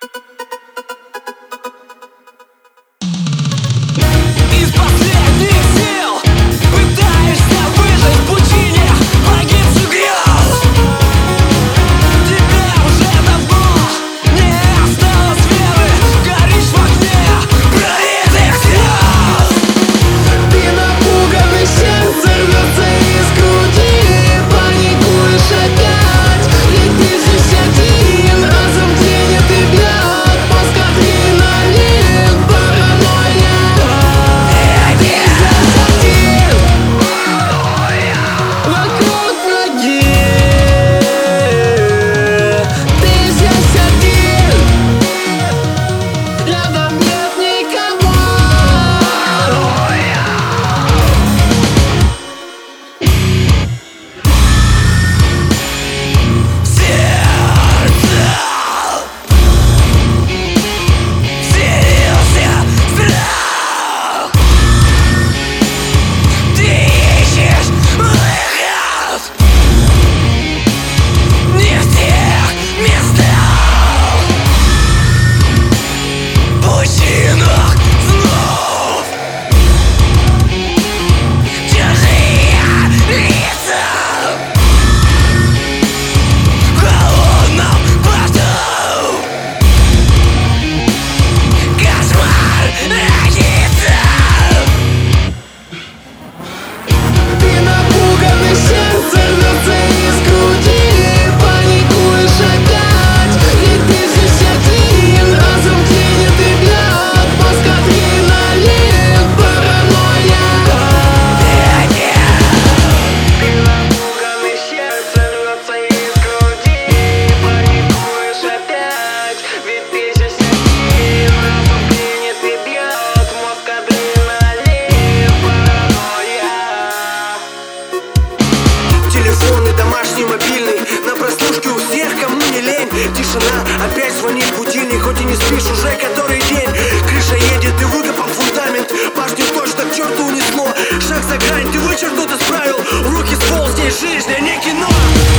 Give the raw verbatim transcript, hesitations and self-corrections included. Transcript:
Из последних сил пытаешься выжить в пучине погибших грез. Тебе уже давно не осталось веры, горишь в огне пролитых слез. Ты напуган и сердце рвется из груди, паникуешь опять, ведь ты здесь один. Разум тянет и бьет, мозг адреналин, паранойя. Ты здесь один, вокруг ноги. Ты здесь один, рядом нет никого. Сердце вселился страх. Ты ищешь выход не в тех местах, пучинах снов. Чужие лица в холодном порту. Кошмар родится. Ты напуган и сердце рвется из груди, паникуешь опять, ведь ты здесь один. Разум тянет и бьет, мозг адреналин, паранойя. Ты напуган и сердце рвется из груди, паникуешь опять, ведь ты здесь один. Разум тянет и бьет, мозг адреналин, паранойя. Телефон и домашний, мобильный на прослушке у всех, кому не лень. Тишина, опять звонит будильник, хоть и не спишь уже который день. Крыша едет, ты выкопал фундамент, башню точно к черту унесло. Шаг за грань, ты вычеркнут из правил, в руки ствол, здесь жизнь, а не кино.